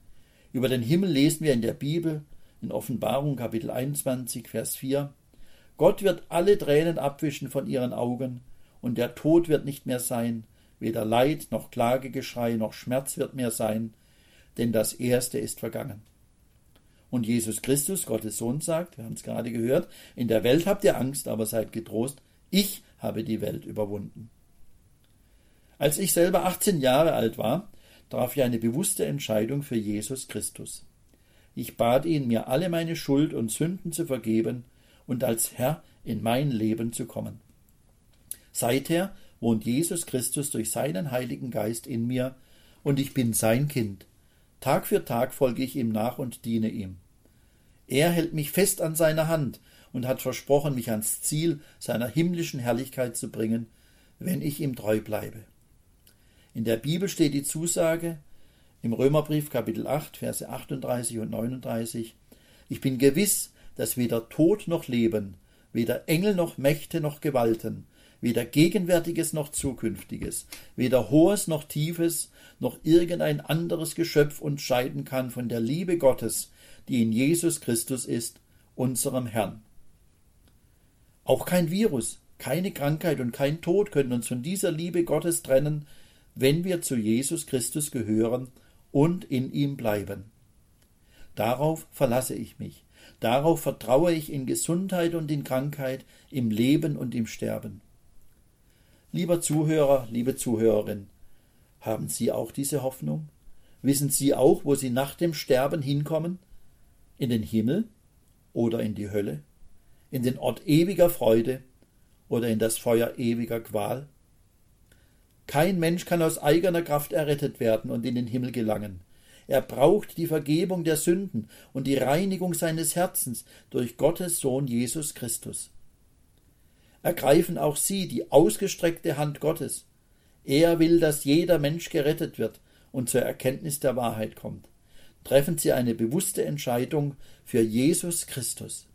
Speaker 1: Über den Himmel lesen wir in der Bibel, in Offenbarung Kapitel 21, Vers 4, Gott wird alle Tränen abwischen von ihren Augen, und der Tod wird nicht mehr sein, weder Leid noch Klagegeschrei noch Schmerz wird mehr sein, denn das Erste ist vergangen. Und Jesus Christus, Gottes Sohn, sagt, wir haben es gerade gehört, in der Welt habt ihr Angst, aber seid getrost, ich habe die Welt überwunden. Als ich selber 18 Jahre alt war, traf ich eine bewusste Entscheidung für Jesus Christus. Ich bat ihn, mir alle meine Schuld und Sünden zu vergeben und als Herr in mein Leben zu kommen. Seither wohnt Jesus Christus durch seinen Heiligen Geist in mir und ich bin sein Kind. Tag für Tag folge ich ihm nach und diene ihm. Er hält mich fest an seiner Hand und hat versprochen, mich ans Ziel seiner himmlischen Herrlichkeit zu bringen, wenn ich ihm treu bleibe. In der Bibel steht die Zusage im Römerbrief Kapitel 8, Verse 38 und 39, ich bin gewiss, dass weder Tod noch Leben, weder Engel noch Mächte noch Gewalten, weder Gegenwärtiges noch Zukünftiges, weder Hohes noch Tiefes, noch irgendein anderes Geschöpf uns scheiden kann von der Liebe Gottes, die in Jesus Christus ist, unserem Herrn. Auch kein Virus, keine Krankheit und kein Tod können uns von dieser Liebe Gottes trennen, wenn wir zu Jesus Christus gehören und in ihm bleiben. Darauf verlasse ich mich, darauf vertraue ich in Gesundheit und in Krankheit, im Leben und im Sterben. Lieber Zuhörer, liebe Zuhörerin, haben Sie auch diese Hoffnung? Wissen Sie auch, wo Sie nach dem Sterben hinkommen? In den Himmel oder in die Hölle? In den Ort ewiger Freude oder in das Feuer ewiger Qual? Kein Mensch kann aus eigener Kraft errettet werden und in den Himmel gelangen. Er braucht die Vergebung der Sünden und die Reinigung seines Herzens durch Gottes Sohn Jesus Christus. Ergreifen auch Sie die ausgestreckte Hand Gottes. Er will, dass jeder Mensch gerettet wird und zur Erkenntnis der Wahrheit kommt. Treffen Sie eine bewusste Entscheidung für Jesus Christus.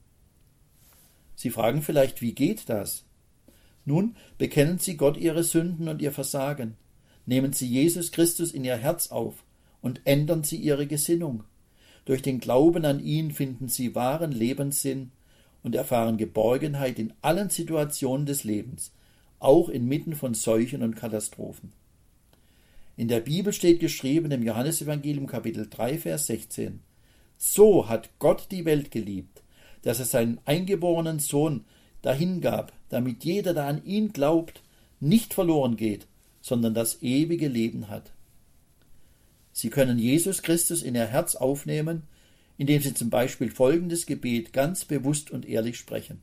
Speaker 1: Sie fragen vielleicht, wie geht das? Nun, bekennen Sie Gott Ihre Sünden und Ihr Versagen. Nehmen Sie Jesus Christus in Ihr Herz auf und ändern Sie Ihre Gesinnung. Durch den Glauben an ihn finden Sie wahren Lebenssinn und erfahren Geborgenheit in allen Situationen des Lebens, auch inmitten von Seuchen und Katastrophen. In der Bibel steht geschrieben im Johannesevangelium Kapitel 3, Vers 16, so hat Gott die Welt geliebt, dass er seinen eingeborenen Sohn dahingab, damit jeder, der an ihn glaubt, nicht verloren geht, sondern das ewige Leben hat. Sie können Jesus Christus in Ihr Herz aufnehmen, indem Sie zum Beispiel folgendes Gebet ganz bewusst und ehrlich sprechen.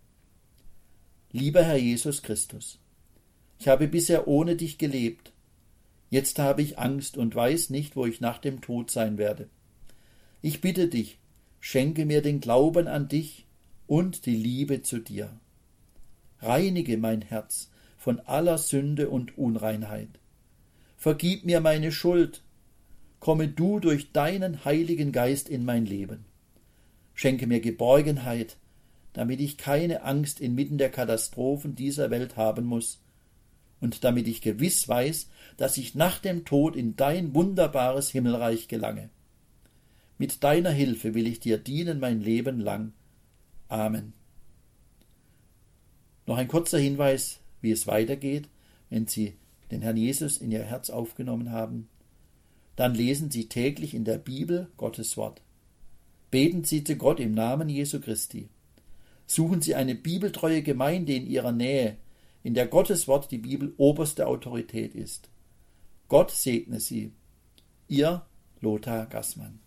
Speaker 1: Lieber Herr Jesus Christus, ich habe bisher ohne dich gelebt. Jetzt habe ich Angst und weiß nicht, wo ich nach dem Tod sein werde. Ich bitte dich, schenke mir den Glauben an dich und die Liebe zu dir. Reinige mein Herz von aller Sünde und Unreinheit. Vergib mir meine Schuld. Komme du durch deinen Heiligen Geist in mein Leben. Schenke mir Geborgenheit, damit ich keine Angst inmitten der Katastrophen dieser Welt haben muss und damit ich gewiss weiß, dass ich nach dem Tod in dein wunderbares Himmelreich gelange. Mit deiner Hilfe will ich dir dienen mein Leben lang. Amen. Noch ein kurzer Hinweis, wie es weitergeht, wenn Sie den Herrn Jesus in Ihr Herz aufgenommen haben. Dann lesen Sie täglich in der Bibel Gottes Wort. Beten Sie zu Gott im Namen Jesu Christi. Suchen Sie eine bibeltreue Gemeinde in Ihrer Nähe, in der Gottes Wort die Bibel oberste Autorität ist. Gott segne Sie. Ihr Lothar Gassmann.